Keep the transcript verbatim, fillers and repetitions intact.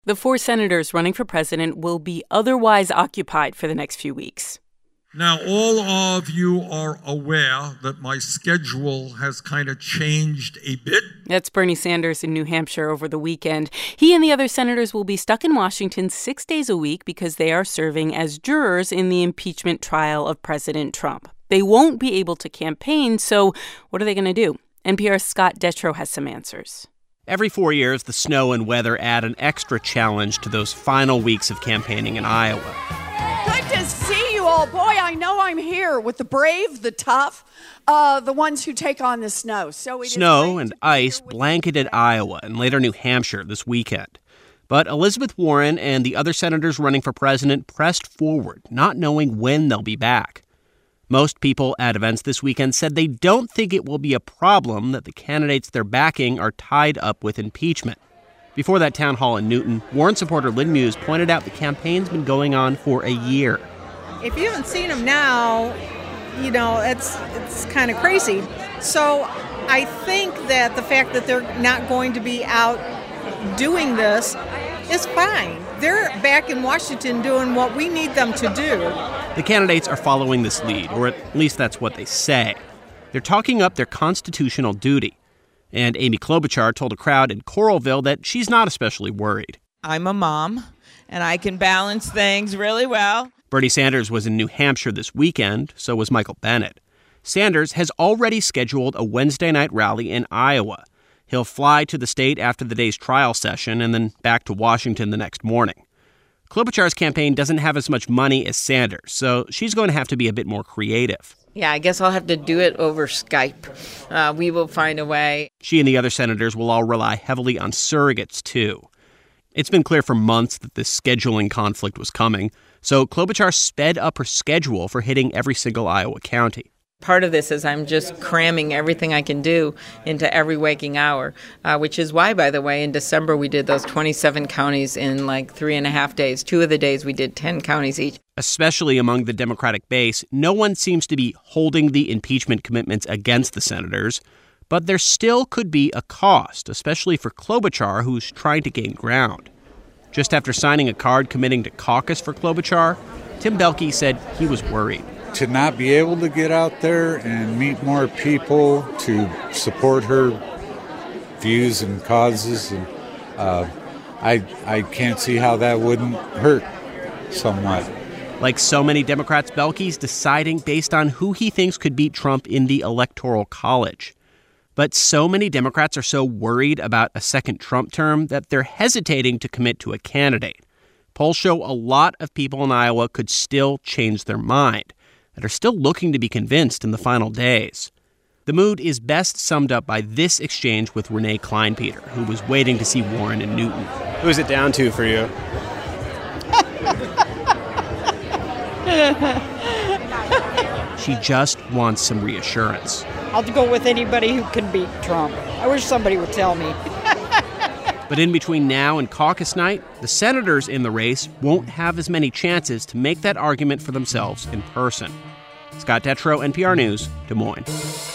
The four senators running for president will be otherwise occupied for the next few weeks. Now, all of you are aware that my schedule has kind of changed a bit. That's Bernie Sanders in New Hampshire over the weekend. He and the other senators will be stuck in Washington six days a week because they are serving as jurors in the impeachment trial of President Trump. They won't be able to campaign, so what are they going to do? N P R's Scott Detrow has some answers. Every four years, the snow and weather add an extra challenge to those final weeks of campaigning in Iowa. Good to see you all. Boy, I know I'm here with the brave, the tough, uh, the ones who take on the snow. So it Snow and ice blanketed Iowa and later New Hampshire this weekend. But Elizabeth Warren and the other senators running for president pressed forward, not knowing when they'll be back. Most people at events this weekend said they don't think it will be a problem that the candidates they're backing are tied up with impeachment. Before that town hall in Newton, Warren supporter Lynn Muse pointed out the campaign's been going on for a year. If you haven't seen them now, you know, it's it's kind of crazy. So I think that the fact that they're not going to be out doing this is fine. They're back in Washington doing what we need them to do. The candidates are following this lead, or at least that's what they say. They're talking up their constitutional duty. And Amy Klobuchar told a crowd in Coralville that she's not especially worried. I'm a mom, and I can balance things really well. Bernie Sanders was in New Hampshire this weekend, so was Michael Bennet. Sanders has already scheduled a Wednesday night rally in Iowa. He'll fly to the state after the day's trial session and then back to Washington the next morning. Klobuchar's campaign doesn't have as much money as Sanders, so she's going to have to be a bit more creative. Yeah, I guess I'll have to do it over Skype. Uh, we will find a way. She and the other senators will all rely heavily on surrogates, too. It's been clear for months that this scheduling conflict was coming, so Klobuchar sped up her schedule for hitting every single Iowa county. Part of this is I'm just cramming everything I can do into every waking hour, uh, which is why, by the way, in December we did those twenty-seven counties in like three and a half days. Two of the days we did ten counties each. Especially among the Democratic base, no one seems to be holding the impeachment commitments against the senators. But there still could be a cost, especially for Klobuchar, who's trying to gain ground. Just after signing a card committing to caucus for Klobuchar, Tim Belke said he was worried. To not be able to get out there and meet more people to support her views and causes, and uh, I I can't see how that wouldn't hurt somewhat. Like so many Democrats, Belke's deciding based on who he thinks could beat Trump in the Electoral College. But so many Democrats are so worried about a second Trump term that they're hesitating to commit to a candidate. Polls show a lot of people in Iowa could still change their mind and are still looking to be convinced in the final days. The mood is best summed up by this exchange with Renee Kleinpeter, who was waiting to see Warren in Newton. Who's it down to for you? She just wants some reassurance. I'll go with anybody who can beat Trump. I wish somebody would tell me. But in between now and caucus night, the senators in the race won't have as many chances to make that argument for themselves in person. Scott Detrow, N P R News, Des Moines.